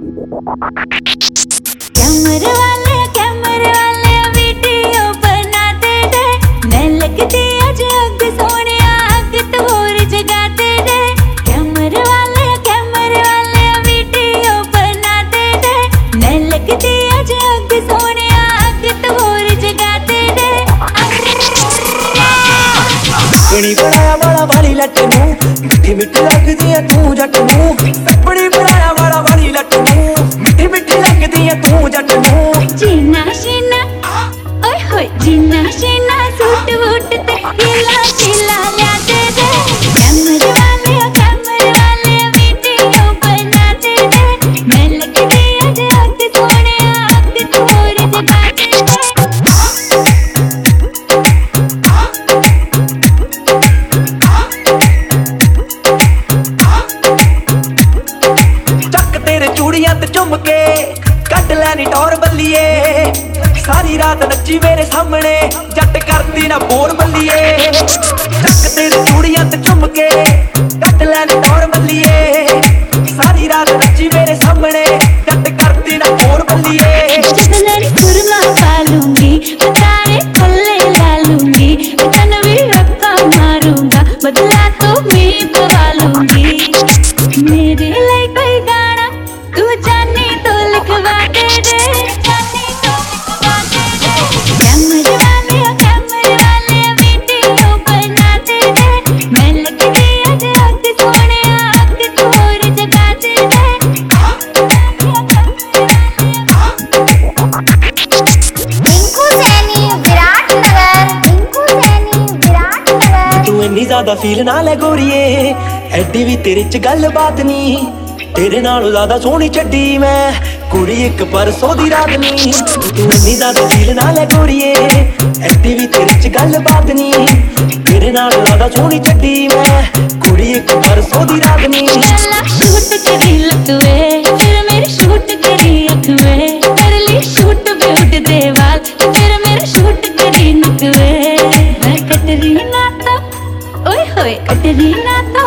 कैमरे वाले वीडियो बनाते रे, मैं लगती अज अग सोनिया अग तो होर जगाते रे। कैमरे वाले वीडियो बनाते रे, मैं लगती अज अग सोनिया अग तो होर जगाते रे। अपनी बनाया वाला वाली लट नूं, मिठी मिठी लगदी है तू जट नूं। अपनी बनाया वाला वाली लट नूं, मिठी मिठी लगदी है तू जट नूं। जीना शीना ओए होए जीना शीना सूट वूट ते हीला शीला लाते रे। कैमरे वाले वीडियो बनाते रे, मैं लगती अज अग सोनिया अग तो होर जगाते रे। चूड़ियां ते झुमके कट लैनी टौर बल्लिए, सारी रात नच्ची मेरे सामने जट करती ना बोर बल्लिए। चक तेरे चूड़ियां ते झुमके कट लैनी टौर बल्लिए, सारी रात नच्ची मेरे सामने जट करती ना बोर बल्लिए। सुरमा पा लूंगी, तारे थल्ले ला लूंगी, तन भी रक्का मारूंगा, बदला तो मैं पवा लूंगी। मेरे लिए कोई गाना तू जाने तो लिखवा दे रे, जाने तो लिखवा दे रे। कैमरे वाले वीडियो बनाते रे, मैं लगती अज अग सोनिया अग तो होर जगाते रे। रिंकू सैनी विराटनगर, तू इन्नी ज्यादा फील ना ले गोरीए, एडी भी तेरे च गल बात नी। तेरे नालों ज्यादा सोहनी छड्डी मैं कुड़ी एक परसों दी रात नी। तू इन्नी ज्यादा फील ना ले गोरीए, एडी भी तेरे च गल बात नी। तेरे नालों ज्यादा सोहनी छड्डी मैं कुड़ी एक परसों दी रात नी। पहला शूट करी लतवे, फिर मेरे शूट करी अखवे, कर ली शूट ब्यूट दे वाल, फिर मेरे शूट करी नकवे। मैं कटरीना तो ओए होए कटरीना तो